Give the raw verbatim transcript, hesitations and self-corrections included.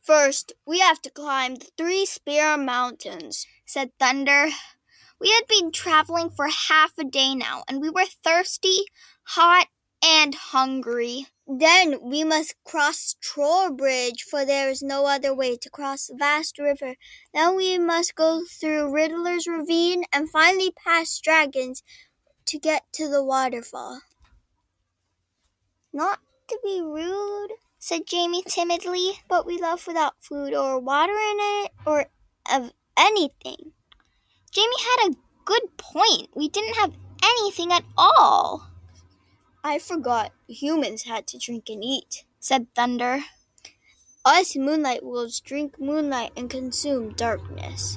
First, we have to climb the Three Spear Mountains, said Thunder. We had been traveling for half a day now, and we were thirsty, hot, and hungry. Then we must cross Troll Bridge, for there is no other way to cross the vast river. Then we must go through Riddler's Ravine and finally past Dragons to get to the waterfall. Not to be rude, said Jamie timidly, but we left without food or water in it or of anything. Jamie had a good point. We didn't have anything at all. I forgot humans had to drink and eat, said Thunder. Us Moonlight Wolves drink moonlight and consume darkness.